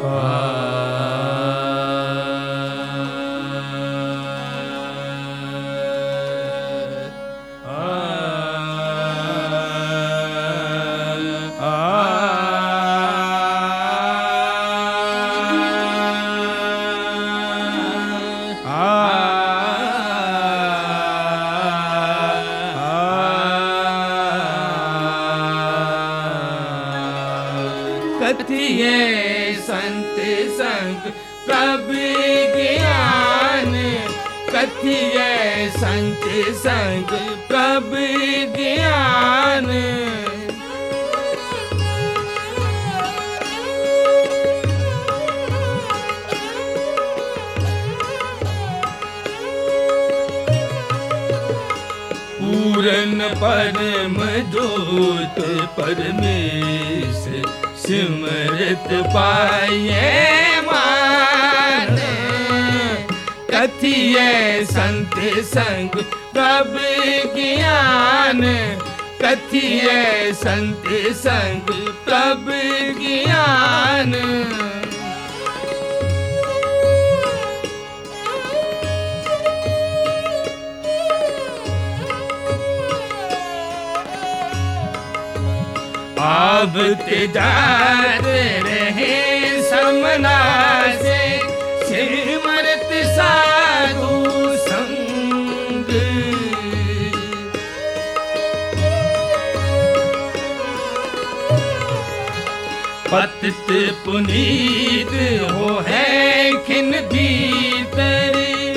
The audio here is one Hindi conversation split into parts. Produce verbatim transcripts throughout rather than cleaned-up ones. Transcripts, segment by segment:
कथिए संत संग प्रभु ज्ञान, कथिए संत संग प्रभु ज्ञान। पूरन परम जोत परमेश, सिमरत पाए मान। कथिए संत संग प्रभु ज्ञान, कथिए संत संग प्रभु ज्ञान। आवते जाते रहे समना से, सिमरत साधु संग। पतित पुनीत हो है खिन भीतर,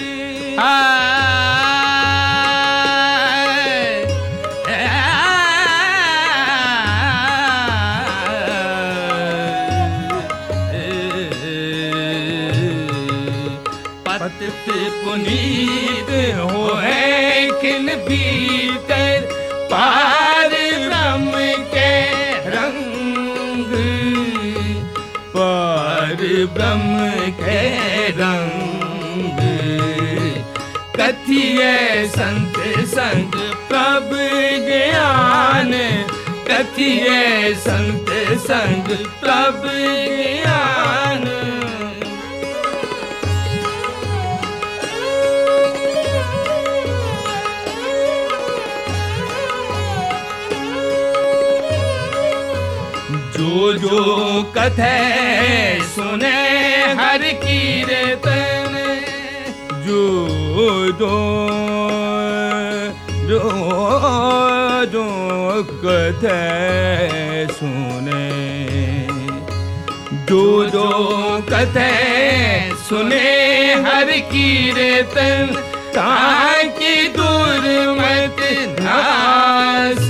पतित पुनीत हो है खिन भीतर। पार ब्रह्म के रंग, पार ब्रह्म के रंग। कथिए संत संग प्रभु ज्ञान, कथिए संत संग प्रभु ज्ञान। जो जो कथे सुने हर कीर्तन, जो जो जो जो कथे सुने, जो जो कथे सुने हर कीर्तन। ताकि दुर्मत नाश,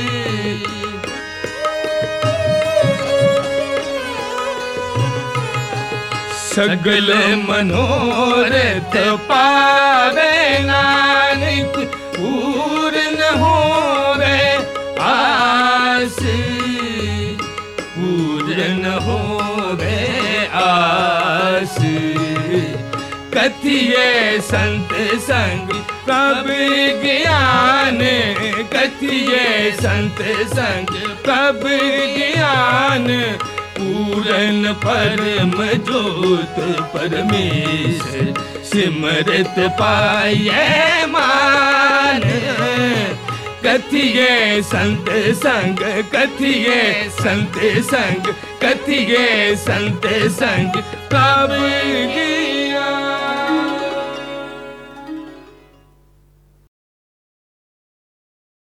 सगल मनोरथ पावे नानक। पूर्ण होवे आस, पूर्ण होवे आस। कथिए संत संग प्रभु ज्ञान, कथिए संत संग प्रभु ज्ञान। पूरन परम जोत परमेश, सिमरत पाए मान। कथिए संत संग, कथिए संत संग, कथिए संत संग प्रभु।